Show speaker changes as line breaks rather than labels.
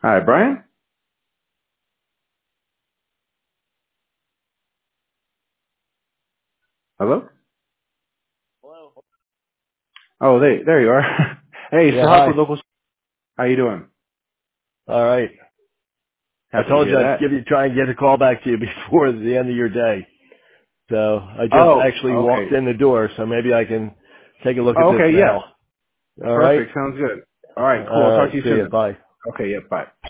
Hi, Brian. Hello?
Hello.
Oh, there you are. Hey,
Yeah,
Sahak
hi.
with Local. How you doing?
All right. I
Happy to
told
hear
you I'd
that.
try and get a call back to you before the end of your day. So I just
Oh,
actually walked
okay.
in the door, so maybe I can take a look at
Oh,
this
okay, yeah.
now. All right.
Perfect. Sounds good. All right, cool.
All
I'll talk
right.
to you
See
soon
you.
then.
Bye.
Okay, yeah, bye.